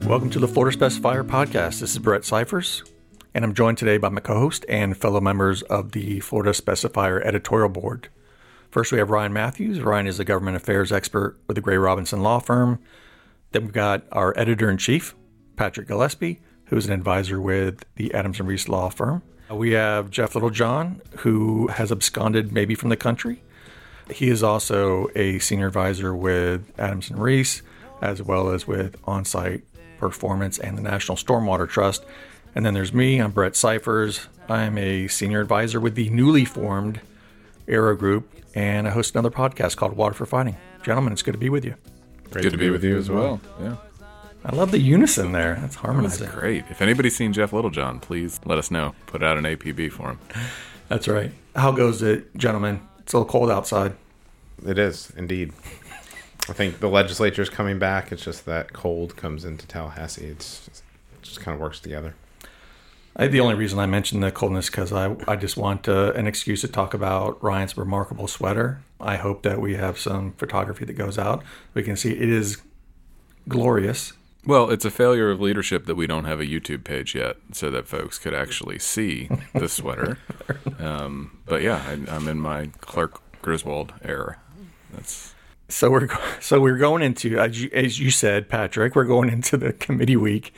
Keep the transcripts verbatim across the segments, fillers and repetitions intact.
Welcome to the Florida Specifier Podcast. This is Brett Cyphers, and I'm joined today by my co-host and fellow members of the Florida Specifier Editorial Board. First, we have Ryan Matthews. Ryan is a government affairs expert with the Gray Robinson Law Firm. Then we've got our editor-in-chief, Patrick Gillespie, who's an advisor with the Adams and Reese Law Firm. We have Jeff Littlejohn, who has absconded maybe from the country. He is also a senior advisor with Adams and Reese, as well as with On-Site Performance and the National Stormwater Trust. And then there's me. I'm Brett Cyphers. I'm a senior advisor with the newly formed Aero Group, and I host another podcast called Water for Fighting. Gentlemen, it's good to be with you. Great good to be, be with you as well. Yeah. I love the unison there. That's harmonizing. That's great. If anybody's seen Jeff Littlejohn, please let us know. Put out an A P B for him. That's right. How goes it, gentlemen? It's a little cold outside. It is, indeed. I think the legislature is coming back. It's just that cold comes into Tallahassee. It's just, it just kind of works together. I, the only reason I mentioned the coldness because I, I just want uh, an excuse to talk about Ryan's remarkable sweater. I hope that we have some photography that goes out. We can see it is glorious. Well, it's a failure of leadership that we don't have a YouTube page yet so that folks could actually see the sweater. Um, but yeah, I, I'm in my Clark Griswold era. That's so we're so we're going into, as you, as you said, Patrick, we're going into the committee week,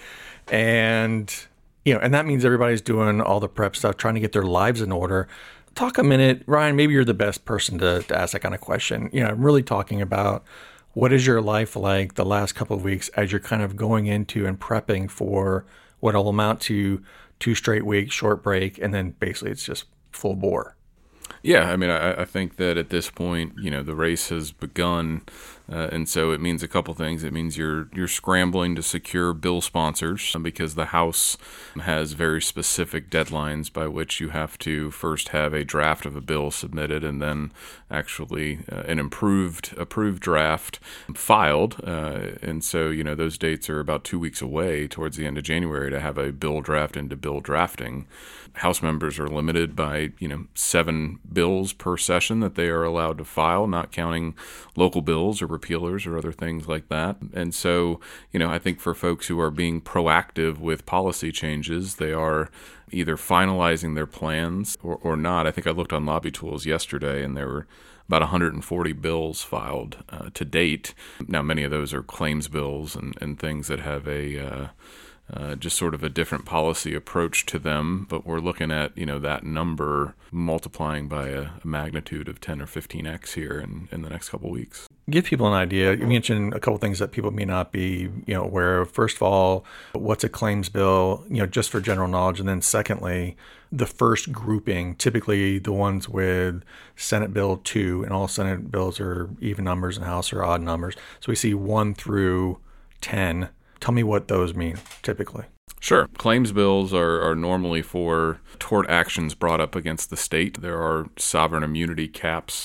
and you know, and that means everybody's doing all the prep stuff, trying to get their lives in order. Talk a minute, Ryan. Maybe you're the best person to, to ask that kind of question. You know, I'm really talking about what is your life like the last couple of weeks as you're kind of going into and prepping for what will amount to two straight weeks, short break, and then basically it's just full bore. Yeah, I mean, I, I think that at this point, you know, the race has begun, uh, and so it means a couple things. It means you're you're scrambling to secure bill sponsors because the House has very specific deadlines by which you have to first have a draft of a bill submitted and then actually uh, an improved approved draft filed. Uh, and so, you know, those dates are about two weeks away towards the end of January to have a bill draft into bill drafting. House members are limited by, you know, seven bills per session that they are allowed to file, not counting local bills or repealers or other things like that. And so, you know, I think for folks who are being proactive with policy changes, they are either finalizing their plans or, or not. I think I looked on Lobby Tools yesterday and there were about one hundred forty bills filed uh, to date. Now, many of those are claims bills and, and things that have a uh, Uh, just sort of a different policy approach to them, but we're looking at, you know, that number multiplying by a, a magnitude of ten or fifteen x here in, in the next couple of weeks. Give people an idea. You mentioned a couple of things that people may not be, you know, aware of. First of all, what's a claims bill, you know, just for general knowledge. And then secondly, the first grouping, typically the ones with Senate Bill two, and all Senate bills are even numbers and House are odd numbers. So we see one through ten. Tell me what those mean, typically. Sure. Claims bills are, are normally for tort actions brought up against the state. There are sovereign immunity caps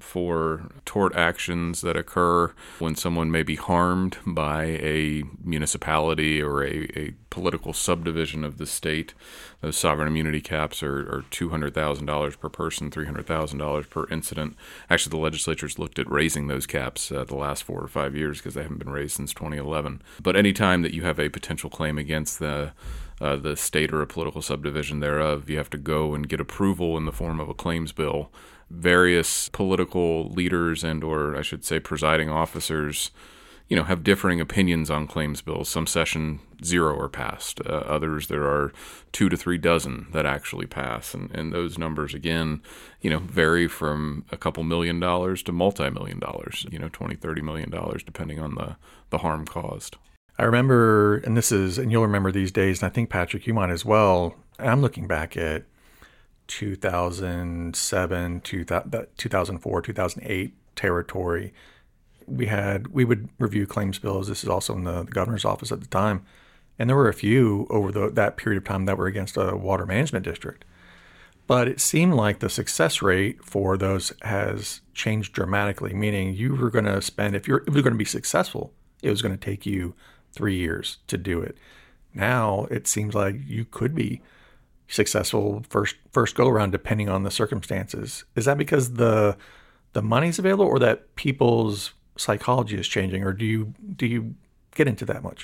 for tort actions that occur when someone may be harmed by a municipality or a, a political subdivision of the state. Those sovereign immunity caps are, are two hundred thousand dollars per person, three hundred thousand dollars per incident. Actually, the legislature's looked at raising those caps uh, the last four or five years because they haven't been raised since twenty eleven. But any time that you have a potential claim against the uh, the state or a political subdivision thereof, you have to go and get approval in the form of a claims bill. Various political leaders and or I should say presiding officers, you know, have differing opinions on claims bills. Some session zero are passed. Uh, others, there are two to three dozen that actually pass. And, and those numbers, again, you know, vary from a couple million dollars to multi-million dollars, you know, twenty, thirty million dollars, depending on the, the harm caused. I remember, and this is, and you'll remember these days, and I think, Patrick, you might as well. I'm looking back at two thousand seven, two thousand four, two thousand eight territory. We had, we would review claims bills. This is also in the, the governor's office at the time. And there were a few over the, that period of time that were against a water management district. But it seemed like the success rate for those has changed dramatically, meaning you were going to spend, if you're, if you're going to be successful, it was going to take you three years to do it. Now it seems like you could be successful first first go around depending on the circumstances. Is that because the the money's available or that people's psychology is changing, or do you do you get into that much?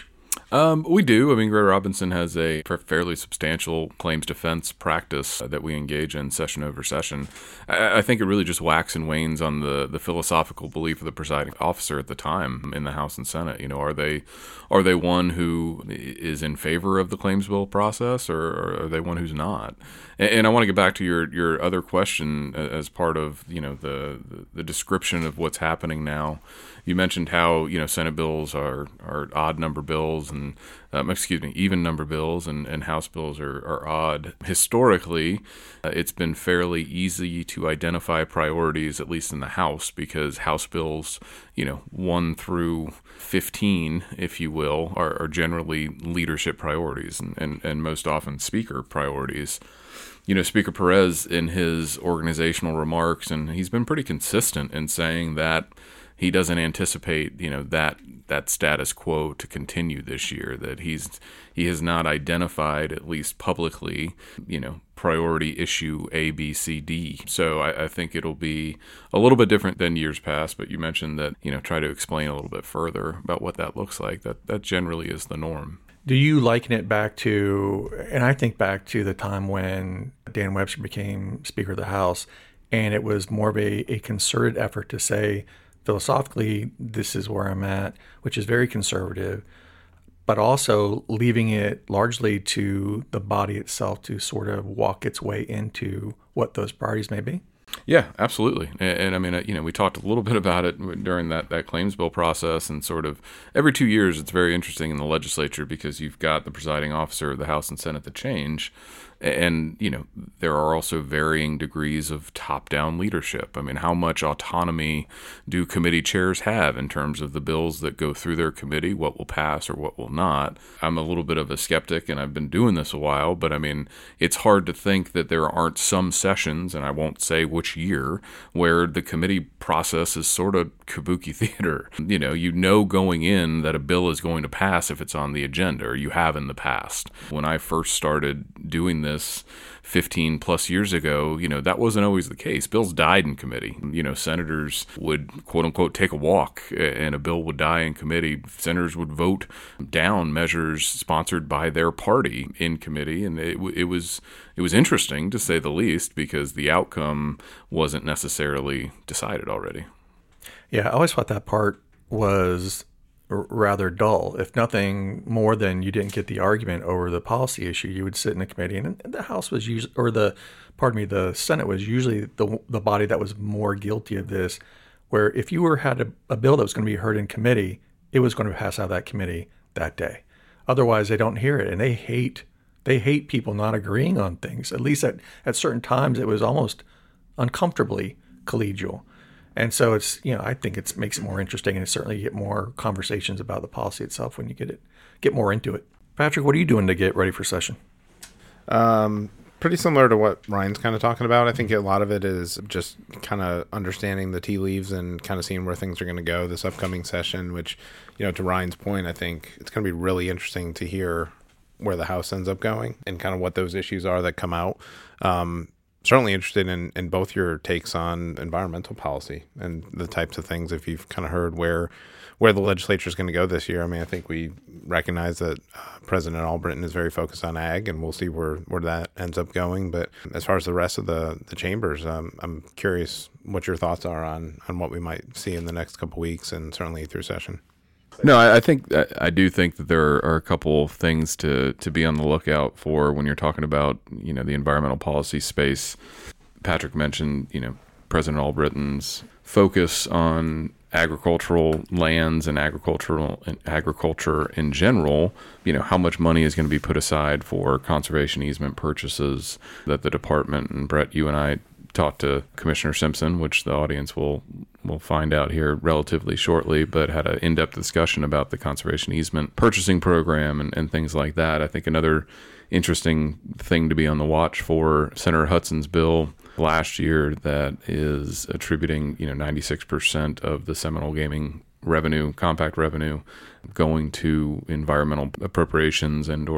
Um, we do. I mean, Greater Robinson has a fairly substantial claims defense practice that we engage in session over session. I, I think it really just whacks and wanes on the, the philosophical belief of the presiding officer at the time in the House and Senate. You know, are they are they one who is in favor of the claims bill process, or, or are they one who's not? And, and I want to get back to your, your other question as part of, you know, the, the, the description of what's happening now. You mentioned how, you know, Senate bills are, are odd number bills and, um, excuse me, even number bills, and, and House bills are, are odd. Historically, uh, it's been fairly easy to identify priorities, at least in the House, because House bills, you know, one through fifteen, if you will, are, are generally leadership priorities and, and, and most often speaker priorities. You know, Speaker Perez, in his organizational remarks, and he's been pretty consistent in saying that he doesn't anticipate, you know, that that status quo to continue this year, that he's he has not identified, at least publicly, you know, priority issue A, B, C, D. So I, I think it'll be a little bit different than years past, but you mentioned that, you know, try to explain a little bit further about what that looks like. That that generally is the norm. Do you liken it back to, and I think back to the time when Dan Webster became Speaker of the House, and it was more of a, a concerted effort to say, philosophically, this is where I'm at, which is very conservative, but also leaving it largely to the body itself to sort of walk its way into what those priorities may be? Yeah, absolutely. And, and I mean, you know, we talked a little bit about it during that, that claims bill process, and sort of every two years, it's very interesting in the legislature because you've got the presiding officer of the House and Senate that change. And, you know, there are also varying degrees of top-down leadership. I mean, how much autonomy do committee chairs have in terms of the bills that go through their committee, what will pass or what will not? I'm a little bit of a skeptic, and I've been doing this a while, but I mean, it's hard to think that there aren't some sessions, and I won't say which year, where the committee process is sort of kabuki theater. You know, you know going in that a bill is going to pass if it's on the agenda, or you have in the past. When I first started doing this, this fifteen plus years ago, you know, that wasn't always the case. Bills died in committee. You know, senators would, quote unquote, take a walk and a bill would die in committee. Senators would vote down measures sponsored by their party in committee. And it, it was it was interesting, to say the least, because the outcome wasn't necessarily decided already. Yeah, I always thought that part was rather dull. If nothing more than you didn't get the argument over the policy issue, you would sit in a committee, and the House was usually, or the, pardon me, the Senate was usually the the body that was more guilty of this, where if you were had a, a bill that was going to be heard in committee, it was going to pass out of that committee that day. Otherwise, they don't hear it, and they hate they hate people not agreeing on things. At least at, at certain times, it was almost uncomfortably collegial. And so it's, you know, I think it makes it more interesting, and certainly you get more conversations about the policy itself when you get it, get more into it. Patrick, what are you doing to get ready for session? Um, pretty similar to what Ryan's kind of talking about. I think a lot of it is just kind of understanding the tea leaves and kind of seeing where things are going to go this upcoming session, which, you know, to Ryan's point, I think it's going to be really interesting to hear where the House ends up going and kind of what those issues are that come out. Um, Certainly interested in, in both your takes on environmental policy and the types of things, if you've kind of heard where where the legislature is going to go this year. I mean, I think we recognize that uh, President Albritton is very focused on ag, and we'll see where, where that ends up going. But as far as the rest of the, the chambers, um, I'm curious what your thoughts are on, on what we might see in the next couple weeks and certainly through session. No, I, I think I do think that there are a couple of things to, to be on the lookout for when you're talking about, you know, the environmental policy space. Patrick mentioned, you know, President Albritton's focus on agricultural lands and agricultural and agriculture in general. You know, how much money is going to be put aside for conservation easement purchases that the department, and Brett, you and I talked to Commissioner Simpson, which the audience will will find out here relatively shortly, but had an in-depth discussion about the conservation easement purchasing program and, and things like that. I think another interesting thing to be on the watch for, Senator Hudson's bill last year that is attributing, you know, ninety-six percent of the Seminole Gaming revenue, compact revenue, going to environmental appropriations and or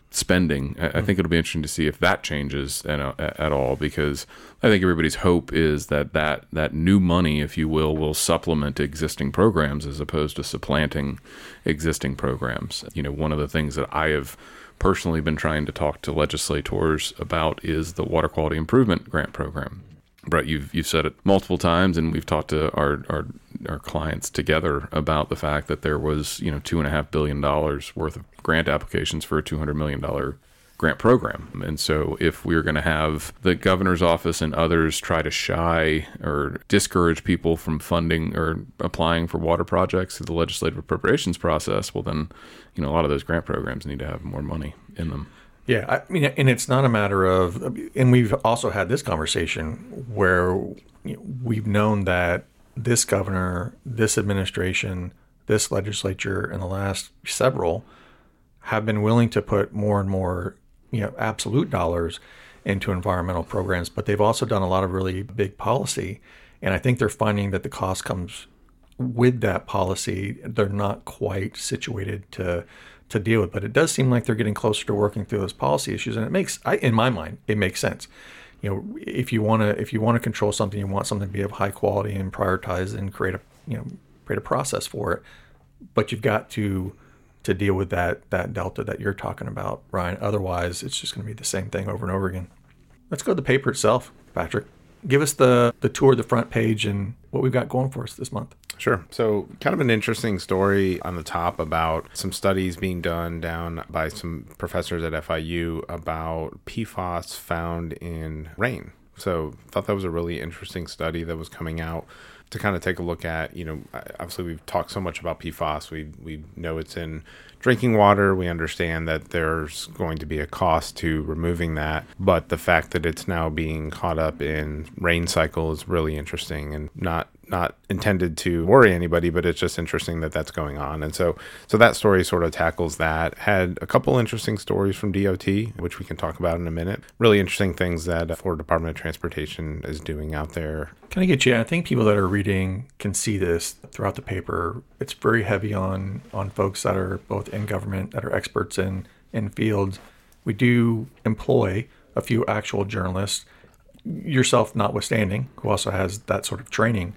spending. I, I think it'll be interesting to see if that changes at, at all, because I think everybody's hope is that, that that new money, if you will, will supplement existing programs as opposed to supplanting existing programs. You know, one of the things that I have personally been trying to talk to legislators about is the Water Quality Improvement Grant Program. Brett, you've you've said it multiple times, and we've talked to our, our our clients together about the fact that there was, you know, two and a half billion dollars worth of grant applications for a two hundred million dollar grant program. And so if we're going to have the governor's office and others try to shy or discourage people from funding or applying for water projects through the legislative appropriations process, well then, you know, a lot of those grant programs need to have more money in them. Yeah, I mean, and it's not a matter of, and we've also had this conversation where you know, we've known that this governor, this administration, this legislature, and the last several have been willing to put more and more, you know, absolute dollars into environmental programs, but they've also done a lot of really big policy, and I think they're finding that the cost comes with that policy. They're not quite situated to. to deal with, but it does seem like they're getting closer to working through those policy issues, and it makes, I, in my mind, it makes sense. You know, if you want to, if you want to control something, you want something to be of high quality and prioritize and create a, you know, create a process for it. But you've got to, to deal with that that delta that you're talking about, Ryan. Otherwise, it's just going to be the same thing over and over again. Let's go to the paper itself, Patrick. Give us the the tour of the front page and what we've got going for us this month. Sure. So kind of an interesting story on the top about some studies being done down by some professors at F I U about P FAS found in rain. So I thought that was a really interesting study that was coming out to kind of take a look at, you know, obviously we've talked so much about P FAS. We we know it's in drinking water. We understand that there's going to be a cost to removing that. But the fact that it's now being caught up in rain cycle is really interesting, and not not intended to worry anybody, but it's just interesting that that's going on. And so so that story sort of tackles that. Had a couple interesting stories from D O T, which we can talk about in a minute. Really interesting things that Florida Department of Transportation is doing out there. Can I get you? I think people that are reading can see this throughout the paper. It's very heavy on on folks that are both in government, that are experts in, in fields. We do employ a few actual journalists, yourself notwithstanding, who also has that sort of training.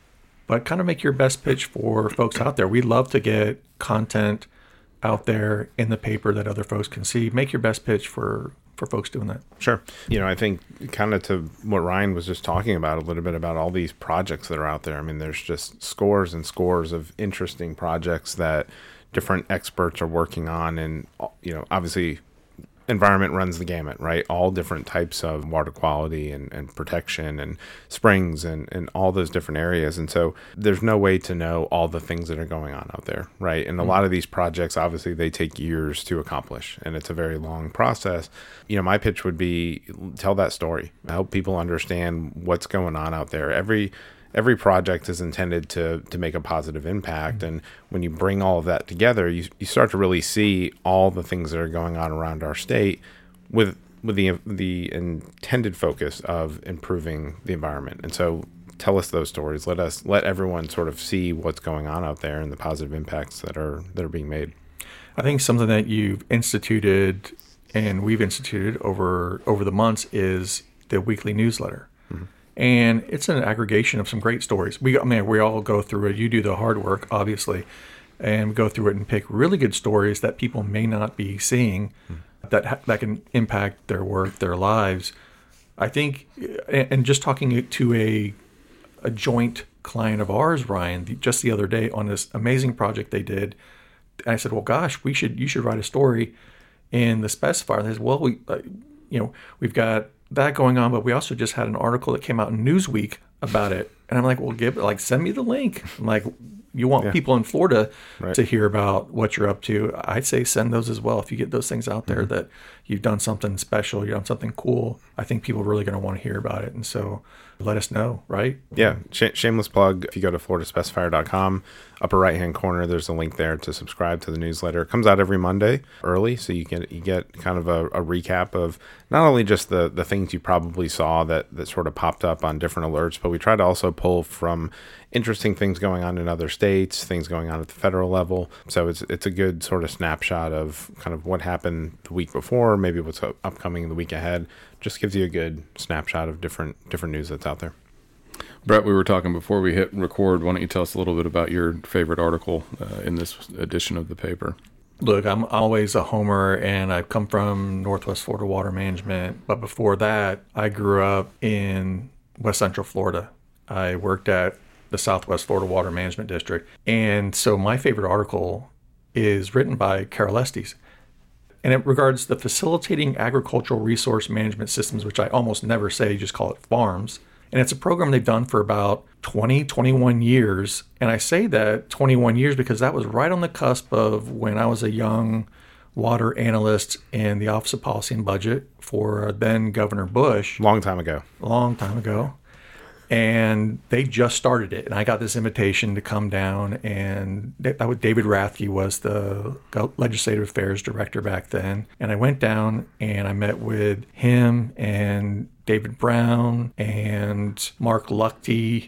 But kind of make your best pitch for folks out there. We love to get content out there in the paper that other folks can see. Make your best pitch for, for folks doing that. Sure. You know, I think kind of to what Ryan was just talking about a little bit about all these projects that are out there. I mean, there's just scores and scores of interesting projects that different experts are working on. And, you know, obviously environment runs the gamut, right? All different types of water quality and, and protection and springs and, and all those different areas. And so there's no way to know all the things that are going on out there, right? And a mm-hmm. lot of these projects, obviously, they take years to accomplish, and it's a very long process. You know, my pitch would be tell that story, help people understand what's going on out there. Every Every project is intended to to make a positive impact. Mm-hmm. And when you bring all of that together, you you start to really see all the things that are going on around our state with with the the intended focus of improving the environment. And so tell us those stories. Let us let everyone sort of see what's going on out there and the positive impacts that are that are being made. I think something that you've instituted and we've instituted over over the months is the weekly newsletter. Mm-hmm. And it's an aggregation of some great stories. We, I mean, we all go through it. You do the hard work, obviously, and we go through it and pick really good stories that people may not be seeing mm. that that can impact their work, their lives. I think, and just talking to a a joint client of ours, Ryan, just the other day on this amazing project they did, and I said, "Well, gosh, we should you should write a story in the specifier." They said, "Well, we, uh, you know, we've got that going on, but we also just had an article that came out in Newsweek about it." And I'm like, well, give like send me the link. I'm like, you want yeah. people in Florida right. to hear about what you're up to. I'd say send those as well. If you get those things out there mm-hmm. that you've done something special, you've done something cool, I think people are really going to want to hear about it. And so let us know, right? Yeah. Sh- shameless plug. If you go to florida specifier dot com, upper right-hand corner, there's a link there to subscribe to the newsletter. It comes out every Monday early, so you get you get kind of a, a recap of not only just the, the things you probably saw that, that sort of popped up on different alerts, but we try to also pull from interesting things going on in other states, things going on at the federal level. So it's it's a good sort of snapshot of kind of what happened the week before, maybe what's upcoming the week ahead. Just gives you a good snapshot of different different news that's out there. Brett, we were talking before we hit record. Why don't you tell us a little bit about your favorite article uh, in this edition of the paper? Look, I'm always a homer, and I've come from Northwest Florida Water Management. But before that, I grew up in West Central Florida. I worked at the Southwest Florida Water Management District. And so my favorite article is written by Carol Estes. And it regards the Facilitating Agricultural Resource Management Systems, which I almost never say, just call it FARMS. And it's a program they've done for about twenty, twenty-one years. And I say that twenty-one years because that was right on the cusp of when I was a young water analyst in the Office of Policy and Budget for then Governor Bush. Long time ago. Long time ago. And they just started it. And I got this invitation to come down. And David Rathke was the Legislative Affairs Director back then. And I went down and I met with him and David Brown and Mark Luchte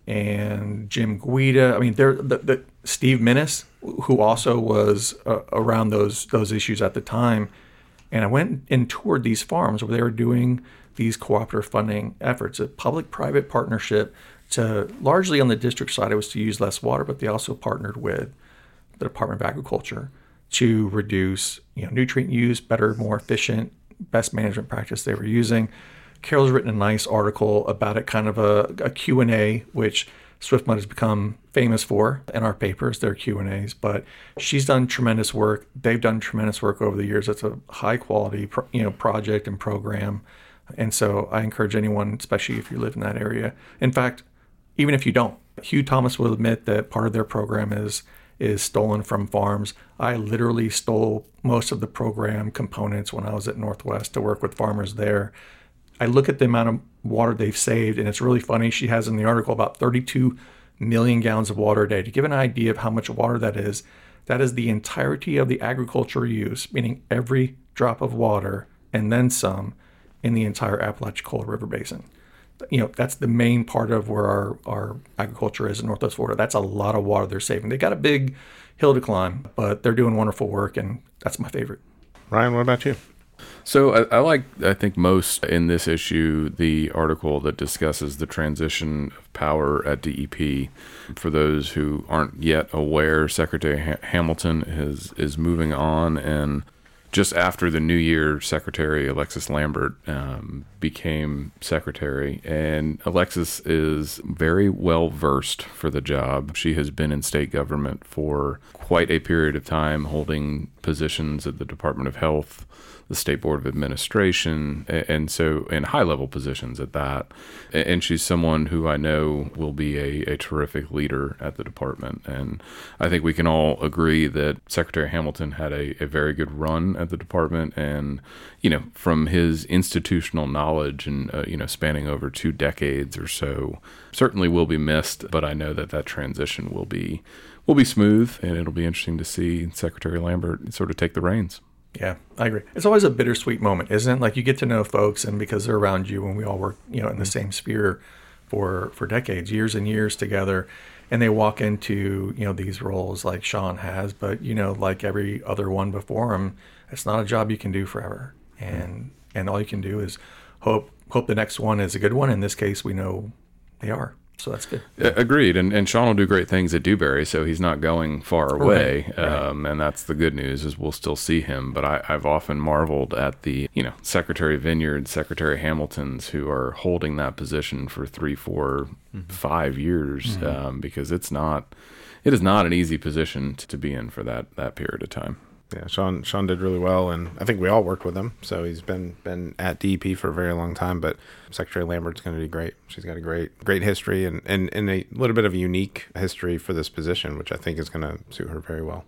and Jim Guida. I mean, they're the, the Steve Minnis, who also was uh, around those those issues at the time. And I went and toured these farms where they were doing these cooperative funding efforts, a public-private partnership to largely on the district side, it was to use less water, but they also partnered with the Department of Agriculture to reduce, you know, nutrient use, better, more efficient, best management practice they were using. Carol's written a nice article about it, kind of a, a Q and A, which SwiftMud has become famous for in our papers, their Q and A's. But she's done tremendous work. They've done tremendous work over the years. It's a high-quality, you know, project and program. And so I encourage anyone, especially if you live in that area. In fact, even if you don't, Hugh Thomas will admit that part of their program is is stolen from farms. I literally stole most of the program components when I was at Northwest to work with farmers there. I look at the amount of water they've saved, and it's really funny. She has in the article about thirty-two million gallons of water a day. To give an idea of how much water that is, that is the entirety of the agricultural use, meaning every drop of water and then some in the entire Apalachicola River Basin. You know, that's the main part of where our, our agriculture is in Northwest Florida. That's a lot of water they're saving. They got a big hill to climb, but they're doing wonderful work, and that's my favorite. Ryan, what about you? So I, I like, I think most in this issue, the article that discusses the transition of power at D E P. For those who aren't yet aware, Secretary ha- Hamilton is, is moving on, and just after the new year, Secretary Alexis Lambert um, became secretary, and Alexis is very well versed for the job. She has been in state government for quite a period of time, holding positions at the Department of Health, the State Board of Administration, and so in high-level positions at that. And she's someone who I know will be a, a terrific leader at the department. And I think we can all agree that Secretary Hamilton had a, a very good run at the department. And, you know, from his institutional knowledge and, uh, you know, spanning over two decades or so, certainly will be missed. But I know that that transition will be will be smooth, and it'll be interesting to see Secretary Lambert sort of take the reins. Yeah, I agree. It's always a bittersweet moment, isn't it? Like, you get to know folks, and because they're around you, and we all work, you know, in the same sphere for for decades, years and years together, and they walk into, you know, these roles like Sean has, but, you know, like every other one before him, it's not a job you can do forever, and and all you can do is hope hope the next one is a good one. In this case, we know they are. So that's good. Agreed. And and Sean will do great things at Dewberry, so he's not going far away. Right, right. Um, and that's the good news, is we'll still see him. But I, I've often marveled at the, you know, Secretary Vineyard, Secretary Hamiltons, who are holding that position for three, four, mm-hmm. five years, mm-hmm. um, because it's not, it is not an easy position to be in for that, that period of time. Yeah, Sean Sean did really well, and I think we all worked with him. So he's been been at D E P for a very long time. But Secretary Lambert's going to do great. She's got a great great history and, and, and a little bit of a unique history for this position, which I think is going to suit her very well.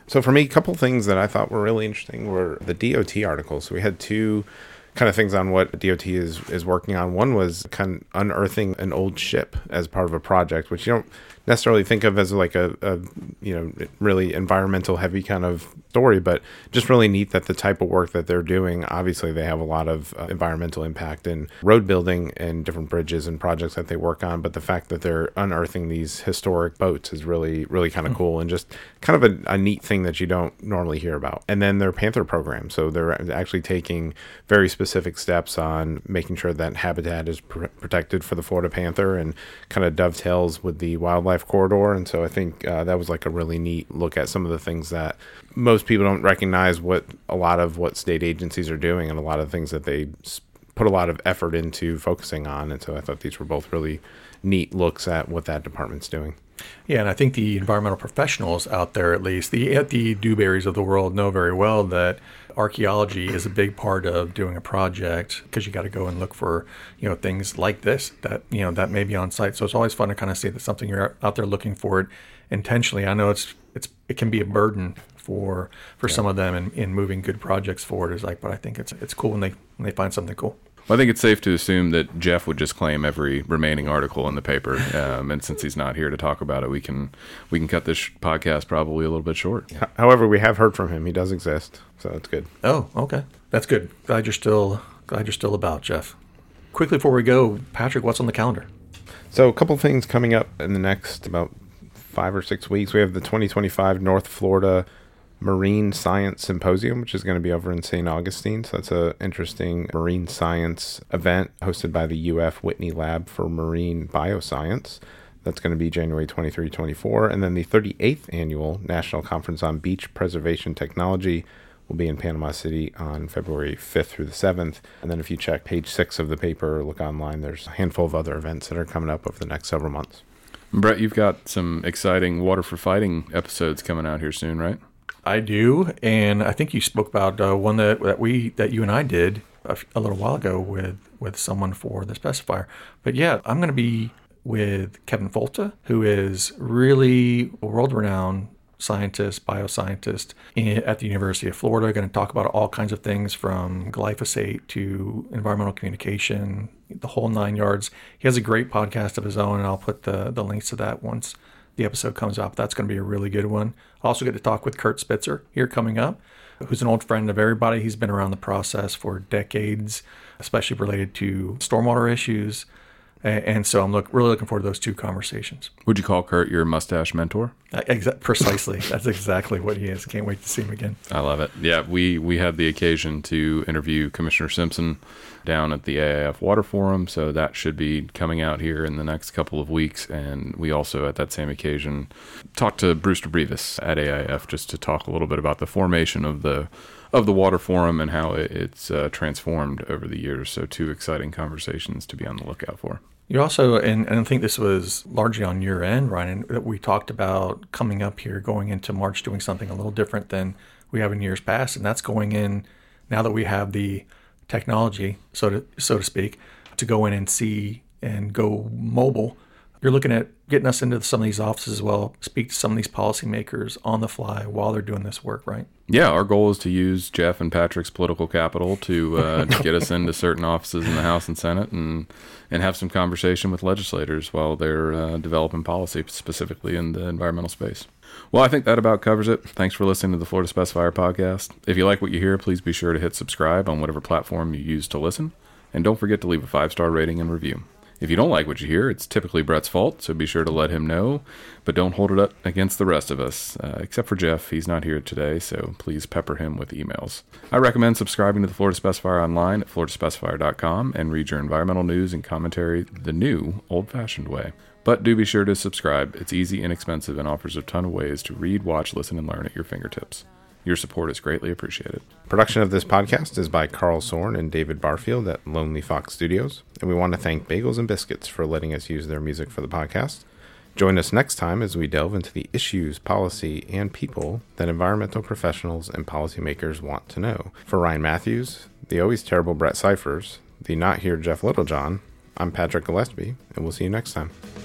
So for me, a couple things that I thought were really interesting were the D O T articles. So we had two kind of things on what D O T is is working on. One was kind of unearthing an old ship as part of a project, which you don't necessarily think of as like a, a you know really environmental heavy kind of story, but just really neat that the type of work that they're doing, obviously they have a lot of uh, environmental impact in road building and different bridges and projects that they work on, but the fact that they're unearthing these historic boats is really really kind of mm-hmm. cool and just kind of a, a neat thing that you don't normally hear about. And then their Panther program, so they're actually taking very specific steps on making sure that habitat is pr- protected for the Florida panther and kind of dovetails with the wildlife corridor. And so I think uh, that was like a really neat look at some of the things that most people don't recognize, what a lot of what state agencies are doing and a lot of things that they put a lot of effort into focusing on. And so I thought these were both really neat looks at what that department's doing. Yeah, and I think the environmental professionals out there, at least the at the Dewberries of the world, know very well that archaeology is a big part of doing a project, because you got to go and look for you know things like this that you know that may be on site. So it's always fun to kind of see that something you're out there looking for it intentionally. I know it's it's it can be a burden for for yeah. some of them in, in moving good projects forward. Is like, but I think it's it's cool when they when they find something cool. Well, I think it's safe to assume that Jeff would just claim every remaining article in the paper, um, and since he's not here to talk about it, we can we can cut this podcast probably a little bit short. However, we have heard from him; he does exist, so it's good. Oh, okay, that's good. Glad you're still glad you're still about, Jeff. Quickly before we go, Patrick, what's on the calendar? So, a couple things coming up in the next about five or six weeks. We have the twenty twenty-five North Florida Marine Science Symposium, which is going to be over in Saint Augustine. So that's an interesting marine science event hosted by the U F Whitney Lab for Marine Bioscience. That's going to be January twenty-third, twenty-fourth. And then the thirty-eighth Annual National Conference on Beach Preservation Technology will be in Panama City on February fifth through the seventh. And then if you check page six of the paper, look online, there's a handful of other events that are coming up over the next several months. Brett, you've got some exciting Water for Fighting episodes coming out here soon, right? I do, and I think you spoke about uh, one that that we that you and I did a, a little while ago with, with someone for the specifier. But yeah, I'm going to be with Kevin Folta, who is really a world-renowned scientist, bioscientist in, at the University of Florida. Going to talk about all kinds of things from glyphosate to environmental communication, the whole nine yards. He has a great podcast of his own, and I'll put the, the links to that once the episode comes up. That's going to be a really good one. I'll also get to talk with Kurt Spitzer here coming up, who's an old friend of everybody. He's been around the process for decades, especially related to stormwater issues. And so I'm look, really looking forward to those two conversations. Would you call Kurt your mustache mentor? Uh, exa- precisely. That's exactly what he is. Can't wait to see him again. I love it. Yeah, we, we had the occasion to interview Commissioner Simpson down at the A I F Water Forum, so that should be coming out here in the next couple of weeks. And we also, at that same occasion, talked to Brewster Brevis at A I F just to talk a little bit about the formation of the of the Water Forum and how it, it's uh, transformed over the years. So two exciting conversations to be on the lookout for. You also, and, and I think this was largely on your end, Ryan, that we talked about coming up here, going into March, doing something a little different than we have in years past. And that's going in, now that we have the technology, so to, so to speak, to go in and see and go mobile. You're looking at getting us into some of these offices as well, speak to some of these policymakers on the fly while they're doing this work, right? Yeah, our goal is to use Jeff and Patrick's political capital to, uh, to get us into certain offices in the House and Senate and and have some conversation with legislators while they're uh, developing policy, specifically in the environmental space. Well, I think that about covers it. Thanks for listening to the Florida Specifier podcast. If you like what you hear, please be sure to hit subscribe on whatever platform you use to listen. And don't forget to leave a five-star rating and review. If you don't like what you hear, it's typically Brett's fault, so be sure to let him know, but don't hold it up against the rest of us, uh, except for Jeff. He's not here today, so please pepper him with emails. I recommend subscribing to the Florida Specifier online at florida specifier dot com and read your environmental news and commentary the new, old-fashioned way. But do be sure to subscribe. It's easy, inexpensive, and offers a ton of ways to read, watch, listen, and learn at your fingertips. Your support is greatly appreciated. Production of this podcast is by Carl Sorn and David Barfield at Lonely Fox Studios, and we want to thank Bagels and Biscuits for letting us use their music for the podcast. Join us next time as we delve into the issues, policy, and people that environmental professionals and policymakers want to know. For Ryan Matthews, the always terrible Brett Cyphers, the not here Jeff Littlejohn, I'm Patrick Gillespie, and we'll see you next time.